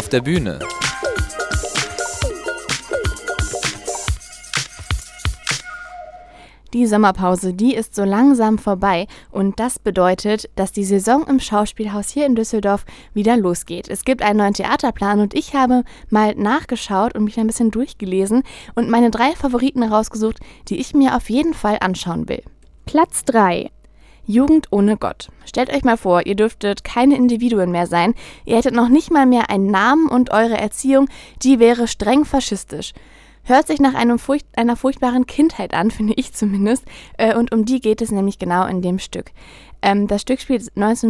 auf der Bühne. Die Sommerpause, die ist so langsam vorbei und das bedeutet, dass die Saison im Schauspielhaus hier in Düsseldorf wieder losgeht. Es gibt einen neuen Theaterplan und ich habe mal nachgeschaut und mich ein bisschen durchgelesen und meine 3 Favoriten rausgesucht, die ich mir auf jeden Fall anschauen will. Platz 3. Jugend ohne Gott. Stellt euch mal vor, ihr dürftet keine Individuen mehr sein, ihr hättet noch nicht mal mehr einen Namen und eure Erziehung, die wäre streng faschistisch. Hört sich nach einer furchtbaren Kindheit an, finde ich zumindest. Und um die geht es nämlich genau in dem Stück. Das Stück spielt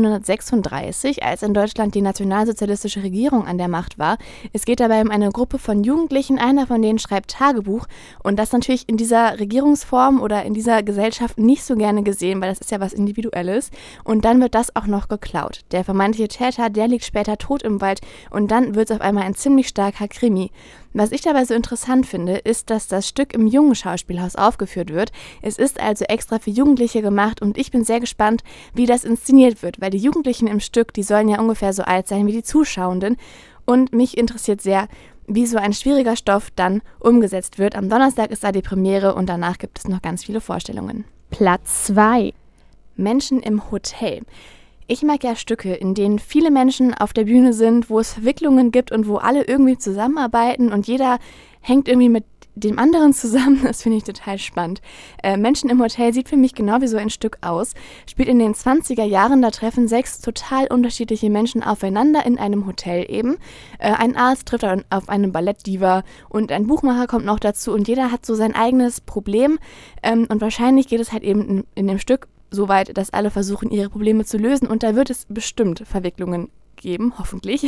1936, als in Deutschland die nationalsozialistische Regierung an der Macht war. Es geht dabei um eine Gruppe von Jugendlichen, einer von denen schreibt Tagebuch. Und das natürlich in dieser Regierungsform oder in dieser Gesellschaft nicht so gerne gesehen, weil das ist ja was Individuelles. Und dann wird das auch noch geklaut. Der vermeintliche Täter, der liegt später tot im Wald und dann wird es auf einmal ein ziemlich starker Krimi. Was ich dabei so interessant finde, ist, dass das Stück im Jungen Schauspielhaus aufgeführt wird. Es ist also extra für Jugendliche gemacht und ich bin sehr gespannt, wie das inszeniert wird, weil die Jugendlichen im Stück, die sollen ja ungefähr so alt sein wie die Zuschauenden und mich interessiert sehr, wie so ein schwieriger Stoff dann umgesetzt wird. Am Donnerstag ist da die Premiere und danach gibt es noch ganz viele Vorstellungen. Platz 2. Menschen im Hotel. Ich mag ja Stücke, in denen viele Menschen auf der Bühne sind, wo es Verwicklungen gibt und wo alle irgendwie zusammenarbeiten und jeder hängt irgendwie mit dem anderen zusammen. Das finde ich total spannend. Menschen im Hotel sieht für mich genau wie so ein Stück aus. Spielt in den 20er Jahren, da treffen 6 total unterschiedliche Menschen aufeinander in einem Hotel eben. Ein Arzt trifft auf eine Ballettdiva und ein Buchmacher kommt noch dazu und jeder hat so sein eigenes Problem. Und wahrscheinlich geht es halt eben in dem Stück so weit, dass alle versuchen, ihre Probleme zu lösen und da wird es bestimmt Verwicklungen geben, hoffentlich.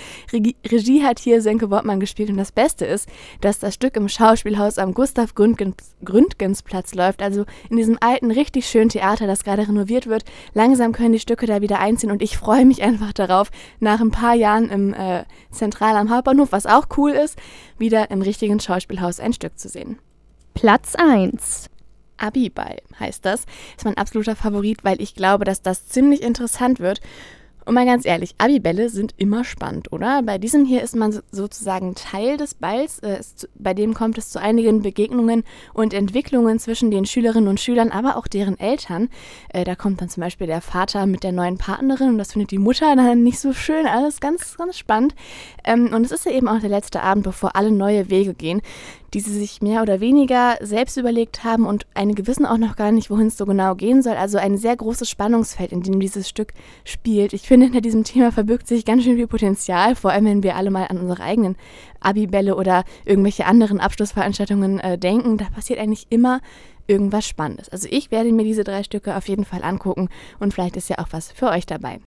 Regie hat hier Sönke Wortmann gespielt und das Beste ist, dass das Stück im Schauspielhaus am Gustav-Gründgens-Platz läuft, also in diesem alten, richtig schönen Theater, das gerade renoviert wird. Langsam können die Stücke da wieder einziehen und ich freue mich einfach darauf, nach ein paar Jahren im Zentral am Hauptbahnhof, was auch cool ist, wieder im richtigen Schauspielhaus ein Stück zu sehen. Platz 1. Abiball heißt das. Ist mein absoluter Favorit, weil ich glaube, dass das ziemlich interessant wird. Und mal ganz ehrlich, Abibälle sind immer spannend, oder? Bei diesem hier ist man sozusagen Teil des Balls. Bei dem kommt es zu einigen Begegnungen und Entwicklungen zwischen den Schülerinnen und Schülern, aber auch deren Eltern. Da kommt dann zum Beispiel der Vater mit der neuen Partnerin und das findet die Mutter dann nicht so schön. Alles ganz, ganz spannend. Und es ist ja eben auch der letzte Abend, bevor alle neue Wege gehen, die sie sich mehr oder weniger selbst überlegt haben und einige wissen auch noch gar nicht, wohin es so genau gehen soll. Also ein sehr großes Spannungsfeld, in dem dieses Stück spielt. Ich finde, hinter diesem Thema verbirgt sich ganz schön viel Potenzial, vor allem wenn wir alle mal an unsere eigenen Abibälle oder irgendwelche anderen Abschlussveranstaltungen denken. Da passiert eigentlich immer irgendwas Spannendes. Also ich werde mir diese 3 Stücke auf jeden Fall angucken und vielleicht ist ja auch was für euch dabei.